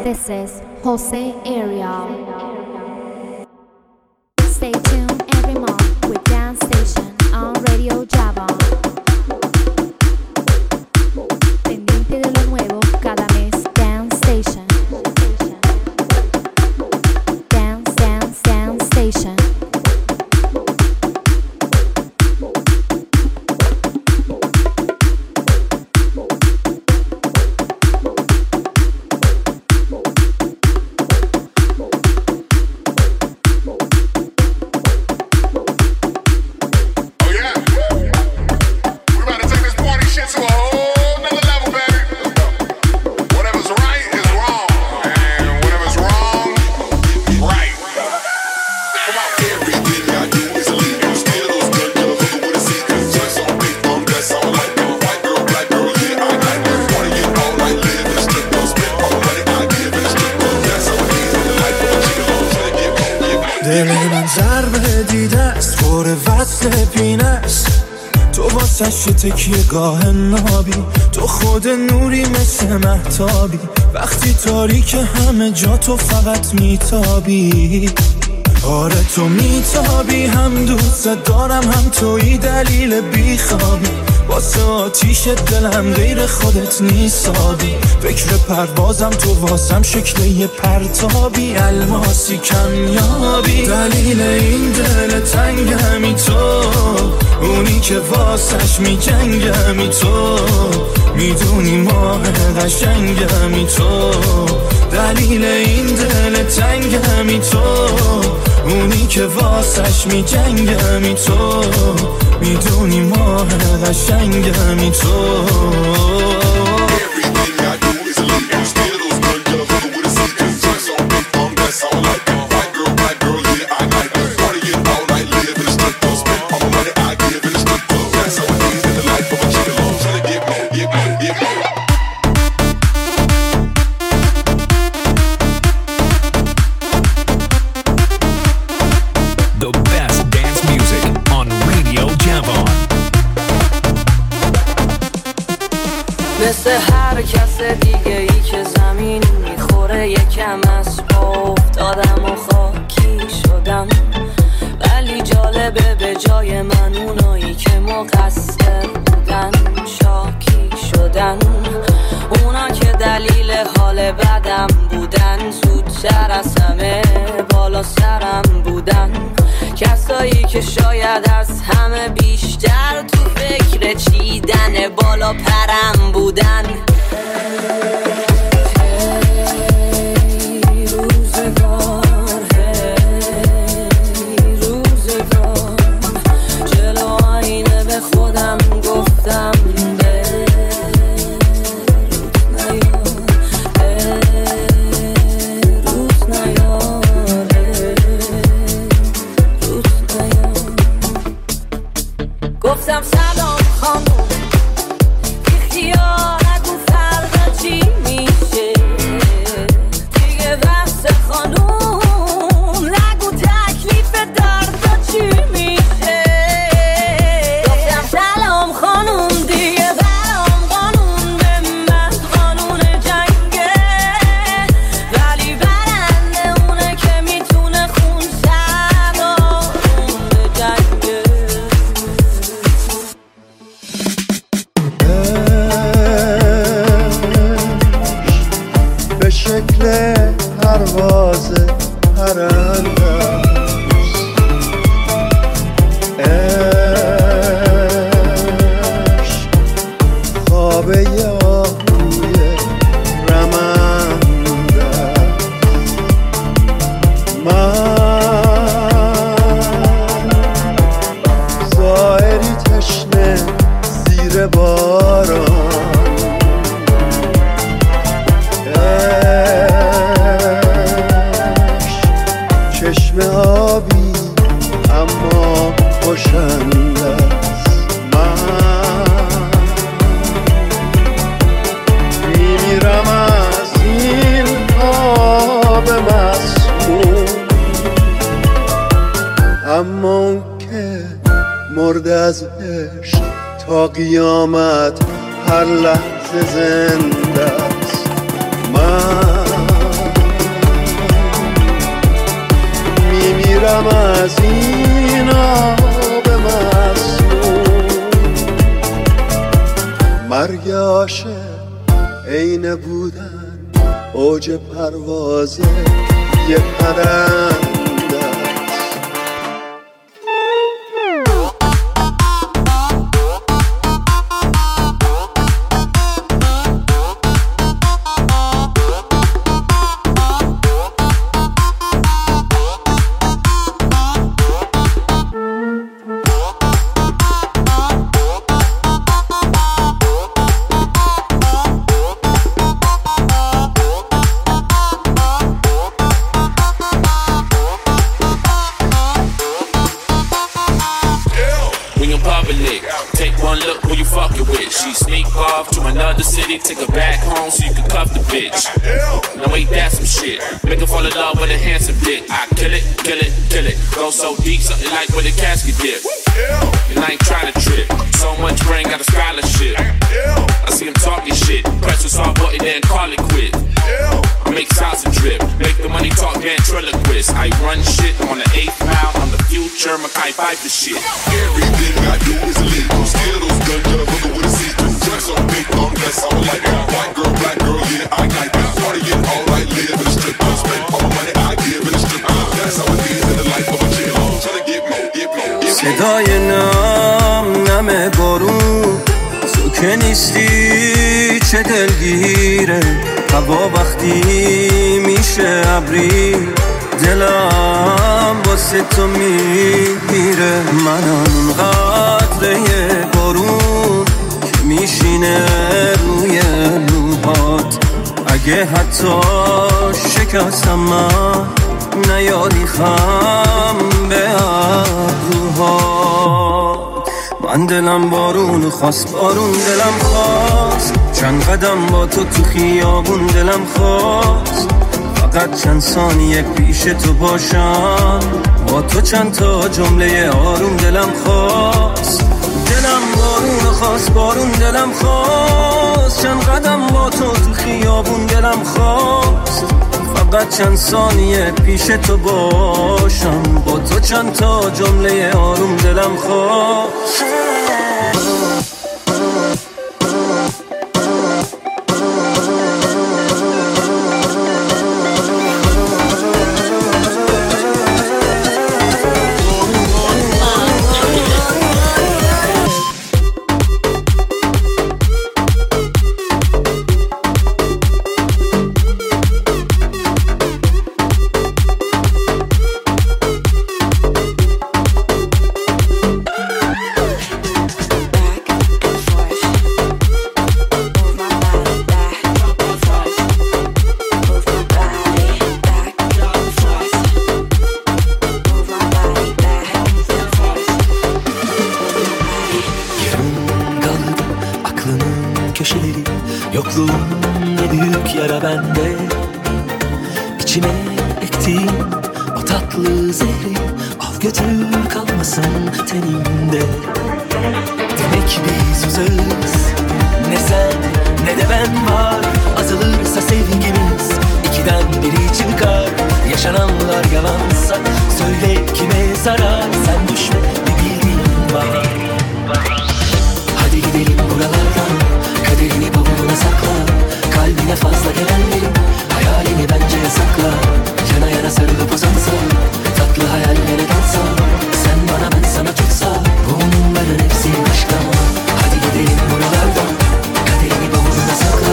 This is Jose Ariel. Stay tuned every month with Dance Station on Radio Java. Pendiente de lo nuevo cada mes. Dance Station. Dance, dance, dance station. دل من ضربه دیده است پر وصل پینه است تو واسش تکیه گاه نابی تو خود نوری مثل مهتابی وقتی تاریک همه جا تو فقط میتابی آره تو میتابی هم دوست دارم هم توی دلیل بیخوابی واسه آتیش دلم غیر خودت نیسابی فکر پروازم تو واسم شکل یه پرتابی الماسی کمیابی دلیل این دل تنگمی تو اونی که واسش میجنگمی تو میدونی ماه قشنگمی تو دلیل این دل تنگمی تو اونی که واسش میجنگمی تو میدونی ماه قشنگمی تو مثل هر کس دیگه ای که زمین میخوره یکم از پا افتادم و خاکی شدم ولی جالبه به جای من اونایی که مقصر بودن شاکی شدن اونا که دلیل حال بدم بودن زودتر از همه بالا سرم بودن کسایی که شاید از همه بیشتر تو فکر چیدن بالا پرم بودن روزگار جلو آینه به خودم گفتم گفتم سلام خانوم بیخیال نگو فردا چی میشه دیگه بحث خانوم نگو تکلیف دردا چی میشه گفتم سلام خانوم دیگه برام قانون به من قانون جنگه ولی برنده اونه که میتونه خون سرامون به جنگه به شکل پرواز پرنده عشق خوابه آهوی رمنده من ظاهری تشنه زیر باران چشم آبی اما خوشنده است من میمیرم از این آب مسموم اما اون که مرده از عشق تا قیامت هر لحظه زنده است من دورم از این آب مسموم. مرگ عاشق عین بودن اوج پرواز یه پرنده. Take her back home so you can cuff the bitch. Now ain't that some shit? Make her fall in love with a handsome dick. I kill it, kill it, kill it. Go so deep, something like with a casket dip. And I ain't trying to trip. So much brain, got a scholarship. I see him talking shit. Press the start button, then call it quit. I make sounds and drip. Make the money talk, ventriloquist. I run shit on the 8th mile. I'm the future, Mackay Piper shit. Everything I do is illegal. Skittles, gun, gun, brother with a see-through. Dress on big bum, that's all I like. White girl, black girl, yeah, I like that. Party it all right, live in a strip club. Spend all the money I give in a strip club. That's how it is in the life of a jail. Tryna get more, get more, get more. صدای نم نم بارون تو که نیستی چه دلگیره. هوا وقتی میشه ابری دلم واسه تو میمیره. من اون قطره بارون که میشینه روی موهات. اگه حتی شکستم من نیاری خم به ابروهات. من دلم بارون خواست، بارون دلم خواست. چند قدم با تو تو خیابون دلم خواست. فقط چند ثانیه پیش تو باشم، با تو چند تا جمله آروم دلم خواست. دلم بارون خواست، بارون دلم خواست. چند قدم با تو تو خیابون دلم خواست. فقط چند ثانیه پیش تو باشم، با تو چند تا جمله آروم دلم خواست. Kaderini bavuluna sakla.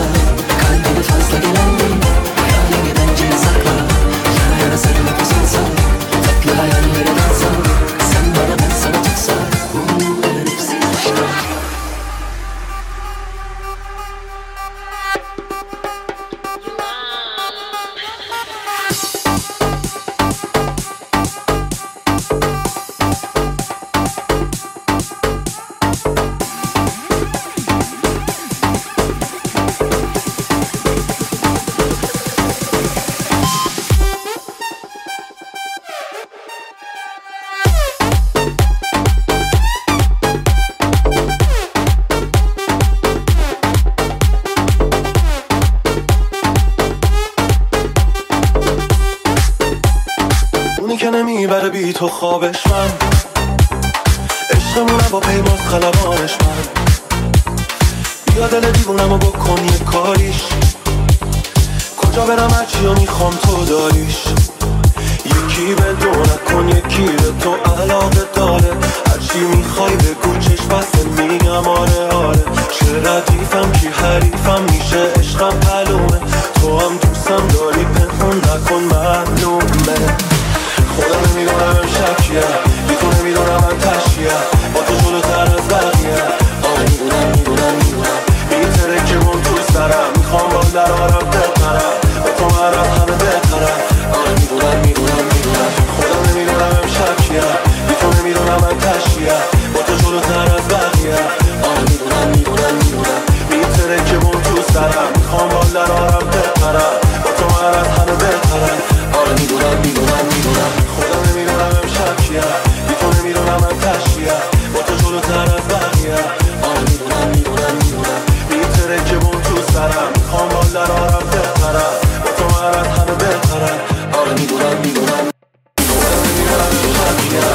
که نمیبره بی تو خوابش من، عشقمونم با پیماز خلبانش من. بیا دل دیوونمو بکن یه کاریش، کجا برم هرچی رو میخوام تو داریش. یکی به دو نکن یکی به تو علاقه داره، هرچی میخوای بگو چشم بسته میگم آره آره. چه ردیفم کی حریفم میشه عشقم معلومه، تو هم دوستم داری پنهون نکن معلومه. خودم نمیدونم امشب چیه، بی تو نمیدونم من تشیه، با تو جلوتر از بقیه. آره میدونم میتره که من تو سرم، میخوام با درارم بپرم، با تو من از همه بهترم. آره میدونم خودم نمیدونم امشب چیه، بی تو نمیدونم من تشیه، با تو جلوتر از بقیه. آره میدونم میتره که من تو سرم، میخوام با درارم بپرم، با تو من از همه بهترم. آره میدونم خودم نمیدونم امشب چیه، بی تو نمیدونم من تشیه، با تو جلوتر از بقیه. آره میدونم میتره که من تو سرم، میخوام با درارم بپرم، با تو من از همه بهترم. آره میدونم خودم نمیدونم امشب چیه،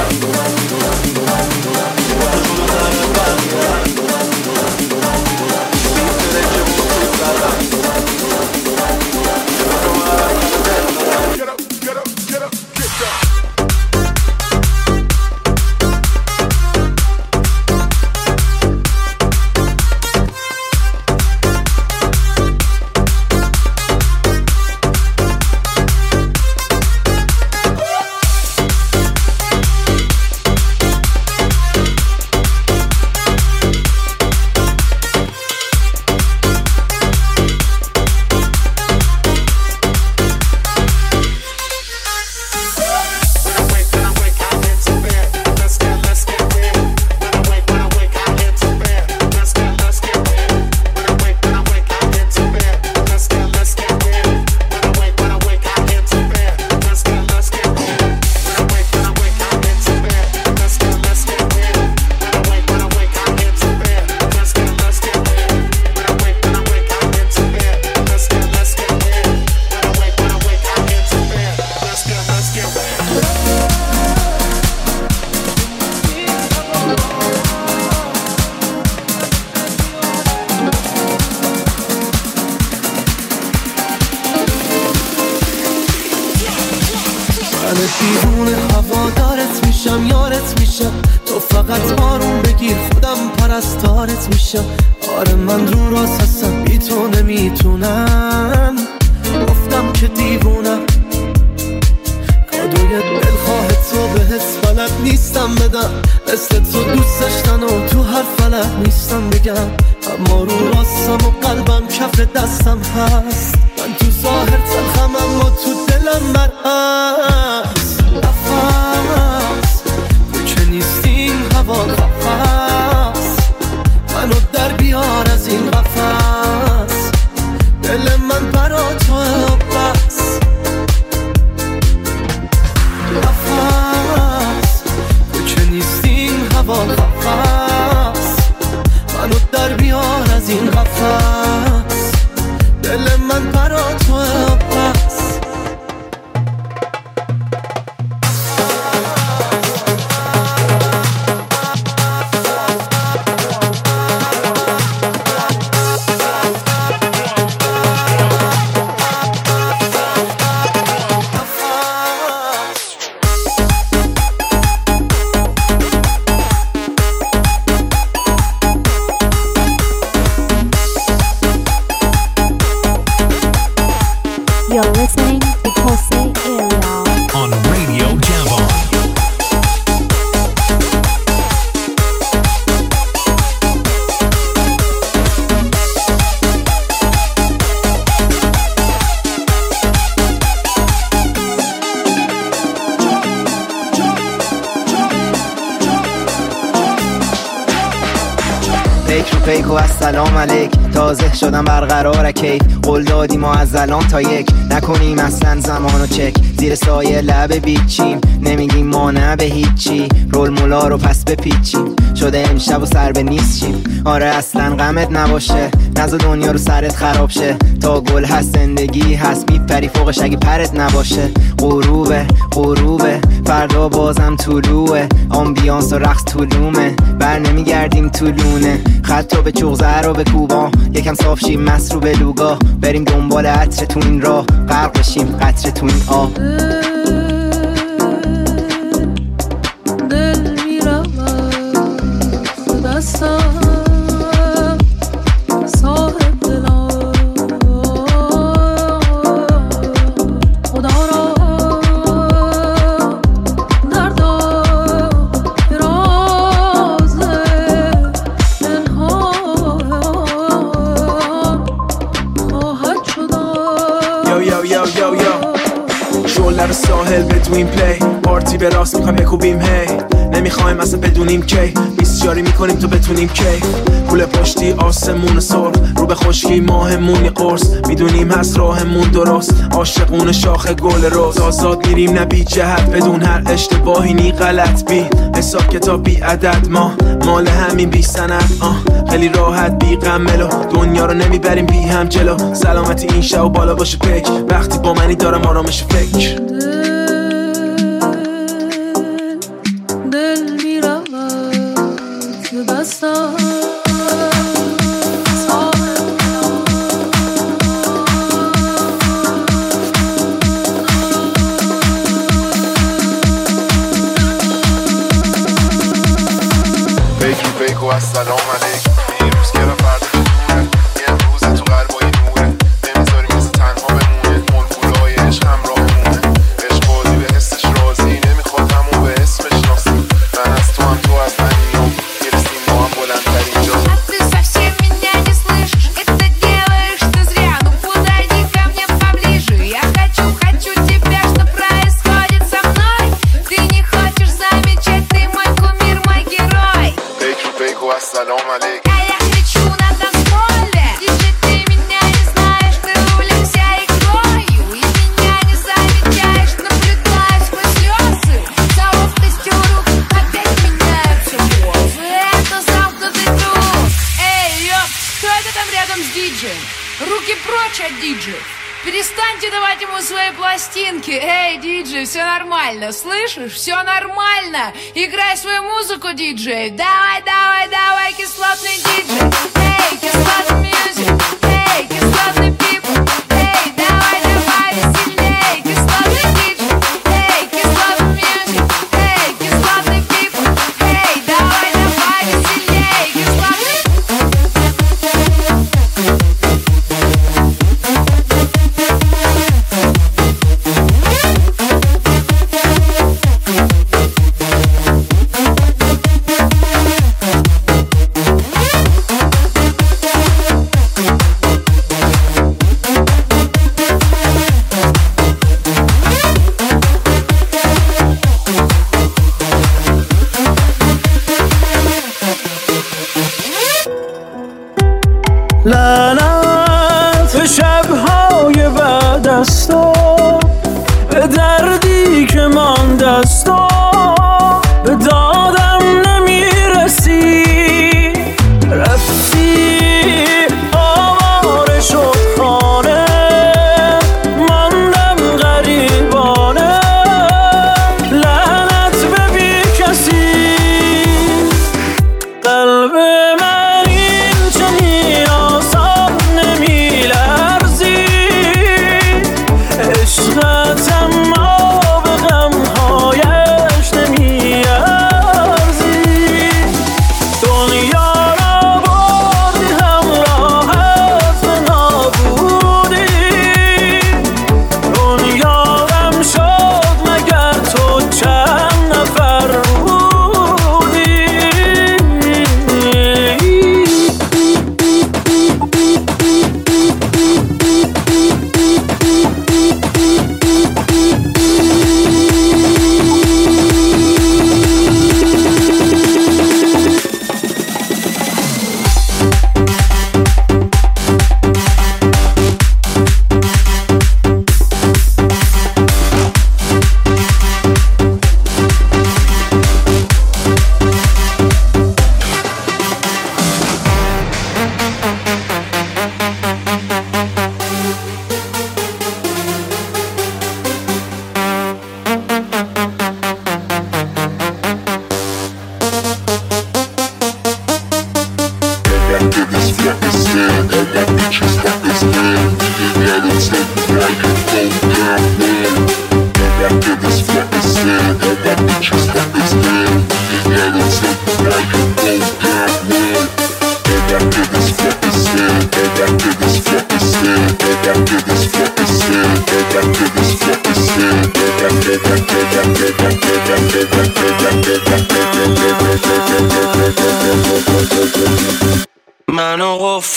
با تو جلوتر از بقیه. میتره که من تو سرم، با تو من از همه بهترم. Get up, get up, get up, get down. دیوونه هوادارت میشم یارت میشم، تو فقط آروم بگیر خودم پرستارت میشم. آره من رو راست هستم بی تو نمیتونم، گفتم که دیوونم کادوی دلخواه تو به حس بلد نیستم بدم، مثل تو دوست داشتن و تو هر فلک نیستم بگم. اما رو راستم و قلبم کف دستم هست، من تو ظاهر تلخم اما تو دلم برعکس. نفس تو که نیستی این هوا نفس، منو در بیار از این قفس، دل من برا تو بس. نفس تو که نیستی این هوا نفس، منو در بیار از این قفس، دل من برا تو بس. You're listening to Jose Ariel on Radio Javon. پیک رو پیک بگو السلام علیک. تازه شدم برقرار کیف، قول دادیم ما از الان تا یک نکنیم اصلا زمانو چک. زیر سایه لب بیچیم نمیگیم ما نه به هیچی، رول مولا رو پس بپیچیم شده امشب و سر به نیست شیم. آره اصلا غمت نباشه، نزا دنیا رو سرت خراب شه. تا گل هست زندگی هست میپری فوقش اگه پرت نباشه. غروبه غروبه فردا بازم طلوعه، آمبیانس و رقص طولومه بر نمیگردیم طولونه. خطا به چغزر و به کوبا یکم صاف شیم مست رو به لوگا، بریم دنبال عطر تو این راه غرق بشیم قطره تو این آب. دل میرود دستم صاحب دلم خدا را دردا راز انها خواهد شدن. یو یو یو یو یو شعله رو ساحل بدویم پلی، پارتی به راست میخوایم بکوبیم هی، نمیخوایم اصلا بدونیم کی، بیسیاری میکنیم تو بتونیم کی. پول پشتی آسمون سرخ رو به خشکی ماهمون یه قرص، میدونیم هست راهمون درست، عاشقون شاخ گل روز. آزاد میریم نه بی جهت بدون هر اشتباهی نی غلط بی حساب کتاب بی عدد، ما مال همین بی سند خیلی راحت بی غم ملو، دنیا رو نمیبریم بی هم جلو. سلامتی این شب و بالا باشه پک، وقتی با منی دارم آرامش فکر. دل میرود دستم بگو السلام علیک. این روز که فردا دوره، یه روز تو قلبای نوره، نمیذاریم مثل تنها بمونه، ملکولای عشق همراهمونه. عشق بازی به حسش راضی، نمیخواد همون به اسمش ناسی. من از تو هم تو از من اینو گرسیم ما هم بلندترین جا. السلام علیک. Руки прочь от диджея. Перестаньте давать ему свои пластинки. Эй, диджей, все нормально, слышишь? Все нормально. Играй свою музыку, диджей. Давай, давай, давай, кислотный диджей. Эй, кислотный мьюзик. Эй, кислотный пипл. Эй, давай, давай, веселей. Кислотный диджей. Эй, кислотный мьюзик. Эй, кислотный пипл. Эй, давай, давай, веселей. Кислотный. لعنت شب‌های بعد است و به دردی که مانده است و به دادم نمیرسی. رفتی آواره شد خانه، ماندم غریبانه. لعنت به بی کسی، قلب من این چنین آسان نمیلرزی. عشقت اما به غمهای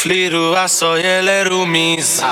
قفلی رو وسایل رو میز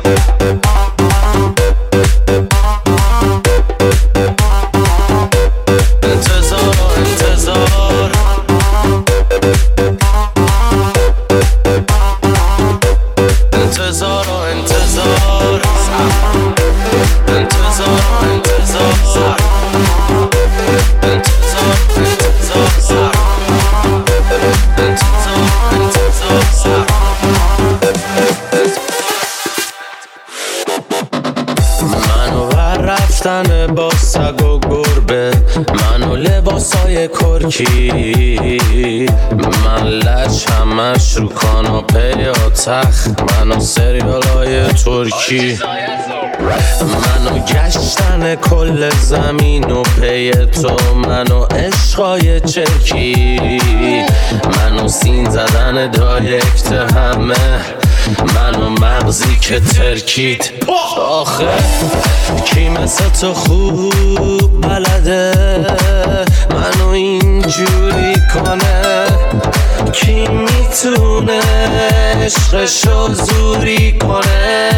با سگ و گربه منو لباسای کرکی من لج همش رو کاناپه یا تخت منو سریالای ترکی منو گشتن کل زمین و پی تو منو عشقای چرکی منو سین زدن دایرکت همه منو مغزی که ترکید آخه کی مثل تو خوب بلده منو اینجوری کنه کی میتونه عشقشو زوری کنه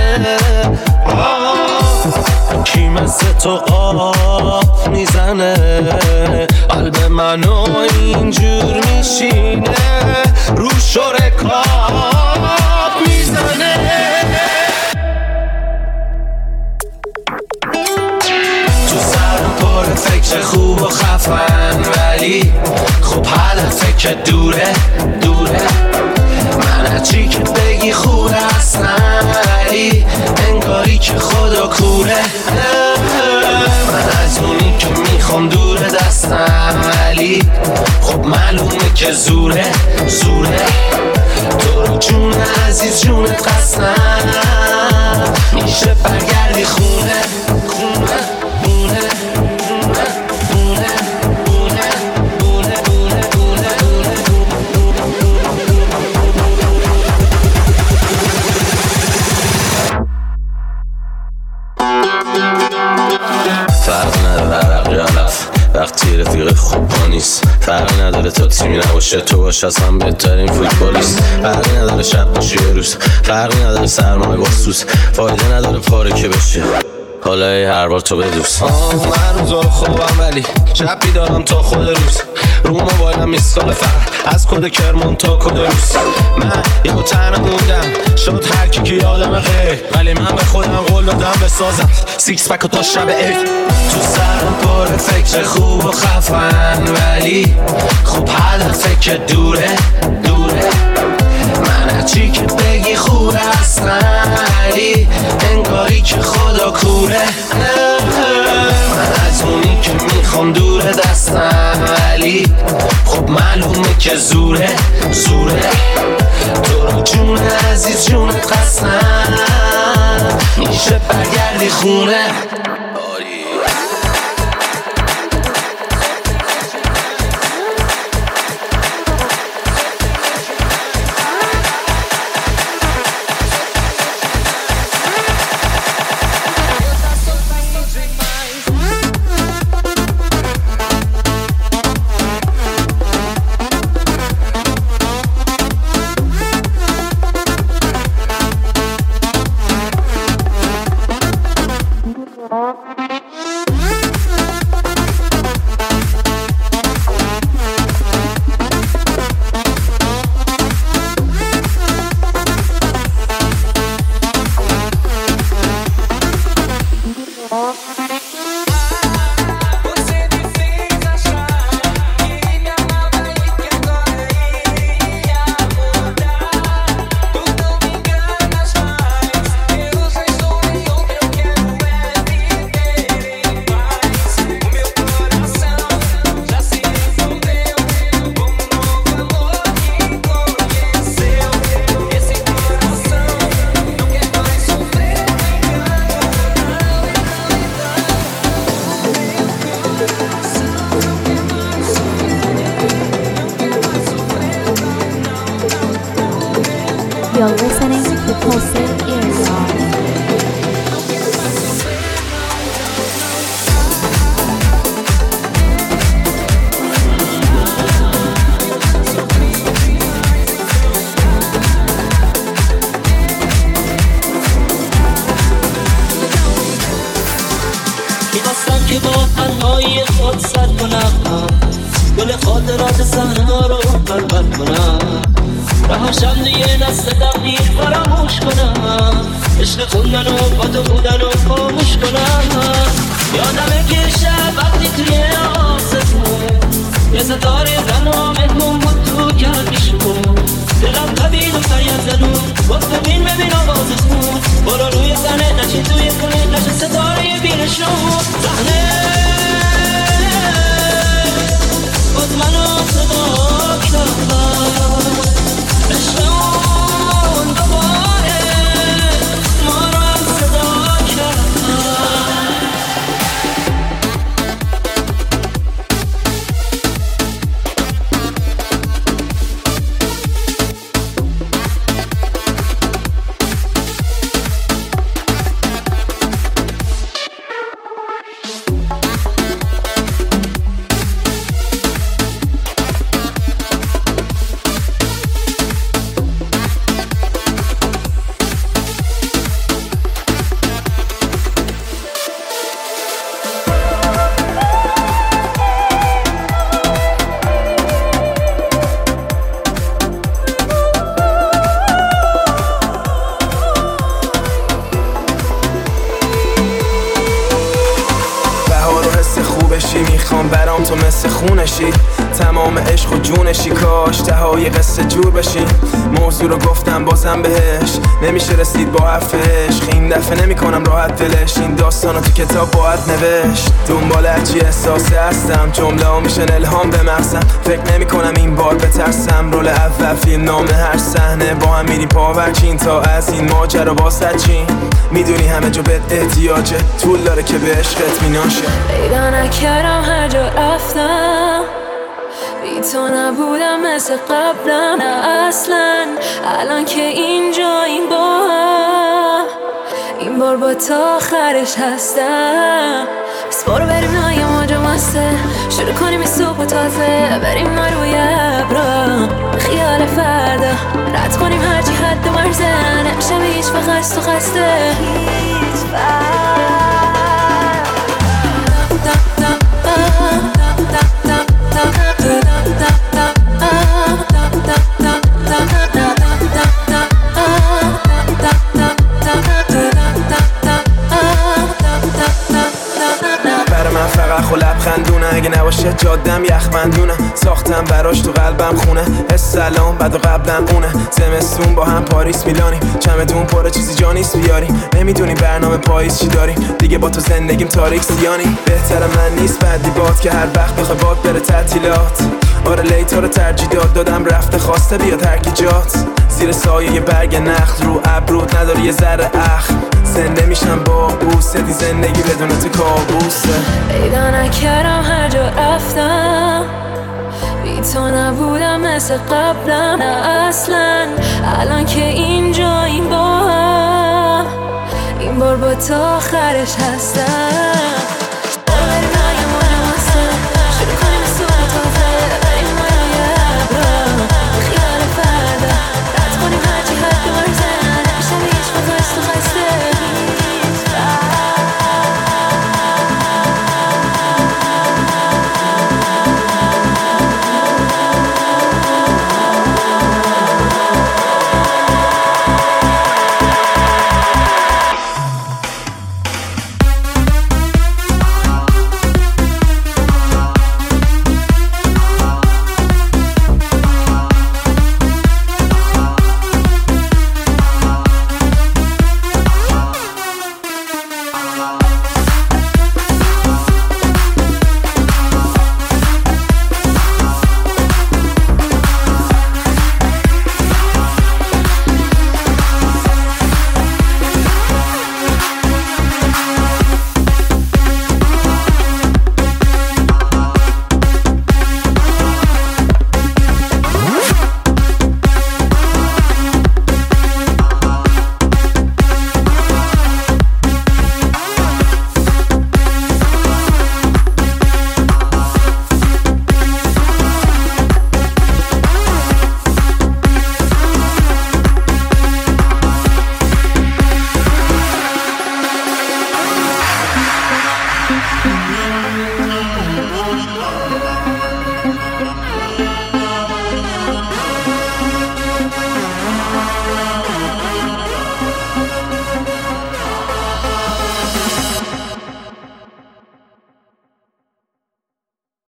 کی مثل تو آب میزنه قلب منو اینجور میشینه رو شرکاب میزنه تو سرم پر فکر خوب و خفن ولی خب هدفه که دوره من هرچی که بگی خوره اصلا ولی انگاری که خدا کوره من از اونی که میخوام دوره دستم ولی خب معلومه که زوره تو رو جون عزیز جونت قسم میشه برگردی خونه وقتی رفیق خوب با نیست فرقی نداره تا تیمی نباشه تو باش از هم بهترین فوتبالیست فرقی نداره شب باشی یه روز فرقی نداره سرمایه با سوز فایده نداره پاره که بشه حالا هر بار تو بدوس من روزا رو خوبم ولی شب بیدارم تا خود روز رو موبایلم میسکال فرق از کد کرمان تا کد روز من یه تنه موندم شد هر کی که یادم غیر ولی من به خودم قول دادم بسازم سیکس پک و تا شب عید تو سرم پر فکر خوب و خفن ولی خوب هدفه که دوره من هرچی که بگی خوره اصلا ولی انگاری که خدا کوره من از اونی که میخوام دوره دستم ولی خب معلومه که زوره تو رو جون عزیز جونت قسم میشه برگردی خونه You're listening to Pulsing Earshot. سر کنم گل خاطرات صحنه ها رو برباد کنم رهاشم دیگه دست تقدیر فراموش کنم عشق خوندن و با تو بودن و خاموش کنم یادمه که شب وقتی توی آسمون یه ستاره زن مهمون بود تو گردیشون دلم قبیل و فریاد زدون باز ببین آوازتون برو روی زنه نشین توی خونه نشه ستاره بینشون زهنه باز منو صدا کردم عشقمون دوباره ما رو هم صدا کردم برام تو مثل خونشی تمام عشق و جونشی کاش تهای قصه جور بشی موضوع رو گفتم بازم بهش نمیشه رسید با حرف عشق این دفعه نمی کنم راحت دلش این داستانو تو کتاب باید نوشت دنبال هرچی احساسی هستم جمله ها میشن الهام به مغزم فکر نمی کنم این بار بترسم رول اول فیلم نامه هر صحنه با هم میریم پاورچین تا از این ماجرا واسه چین میدونی همه جا بهت احتیاجه طول داره که به عشقت میناشه پیدا نکردم هر جا رفتم بی تو نبودم مثل قبلم نه اصلا الان که اینجا این با هم این بار با تا آخرش هستم بس برو بریم نای ماجا مسته شروع کنیم این صبح تازه بریم ما روی ابرا خیال فردا رد کنیم هرچی حد و مرزه نمیشه به هیچ وقت تو خسته هیچ برای من فقط خو لبخندونه اگه نباشه جادم یخ بندونه ساختم براش تو قلبم خونه السلام بعد و قبلم اونه زمستون با هم پاریس میلانیم چمدون پره چیزی جا نیست بیاریم نمیدونی برنامه پاییز چی داریم دیگه با تو زندگیم تاریک سیانی بهتر من نیست بعدی باد که هر وقت بخوای باد بره تعطیلات آره لیتا رو ترجیح دادم رفته خواسته بیاد هرگیجات زیر سایه یه برگ نخل رو ابرود نداری یه ذره اخم زنده میشم با بوسه دی زندگی بدون تو کابوسه پیدا نکردم هر جا رفتم بی تو نبودم مثل قبلم نه اصلا الان که اینجا این با هم این بار با تا آخرش هستم